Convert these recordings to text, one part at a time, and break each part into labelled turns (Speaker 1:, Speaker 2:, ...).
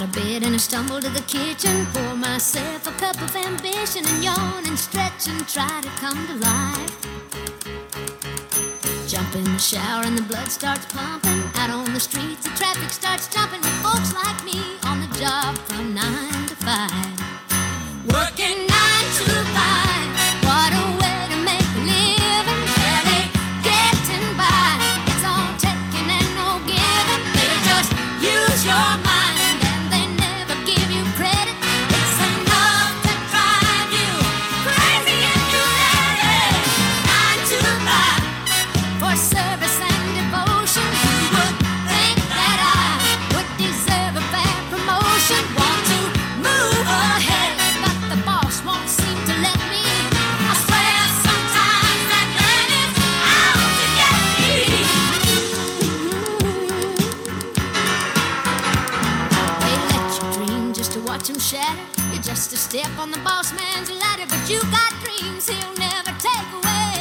Speaker 1: of bed and I stumble to the kitchen, pour myself a cup of ambition and yawn and stretch and try to come to life. Jump in the shower and the blood starts pumping. Out on the streets the traffic starts jumping with folks like me on the job from 9 to 5. Working 9 to 5, what a way to make a living. Barely getting by, it's all taking and no giving. They just use your mind and they never give you credit. It's enough to drive you crazy if you let it. 9 to 5, for service and devotion. You would think that I would deserve a fair promotion. Want to move ahead, but the boss won't seem to let me. I swear sometimes that man is out to get me. They let you dream just to watch him shatter. You're just a step on the boss man's ladder, but you got dreams he'll never take away.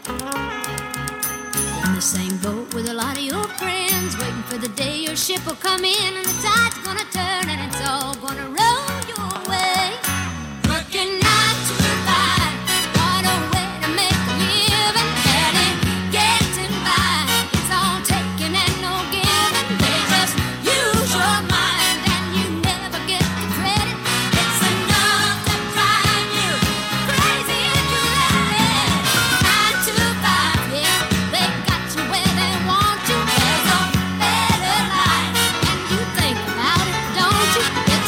Speaker 1: In the same boat with a lot of your friends, waiting for the day your ship will come in and the tide's gonna turn and it's all gonna roll your way. Working 9 to 5, what a way to make a living. Barely getting by, it's all taking and no giving. They just use your mind and you never get the credit. It's enough to drive you crazy if you let it. 9 to 5, yeah, they got you where they want you. There's a better life and you think about it, don't you? It's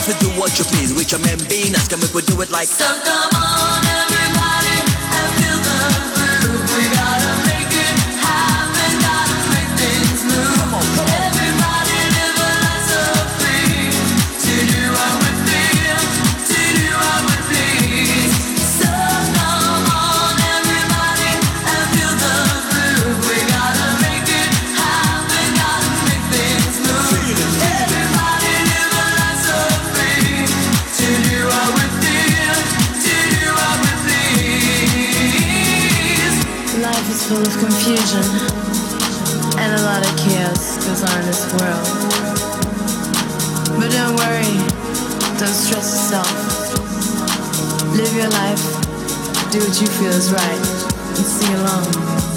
Speaker 2: have to do what you please. With your men being us, can we do it like so? Come on, everybody, and feel the groove. We gotta make it happen, gotta make things move. Come on. Everybody live a life so free, to do what we feel, to do what we please. So come on, everybody, and feel the groove. We gotta make it happen, gotta make things move. Everybody live a life so free, to do what we feel, to do what we please.
Speaker 3: Life is full of confusion, and a lot of chaos goes on in this world. But don't worry, don't stress yourself. Live your life, do what you feel is right, and sing along.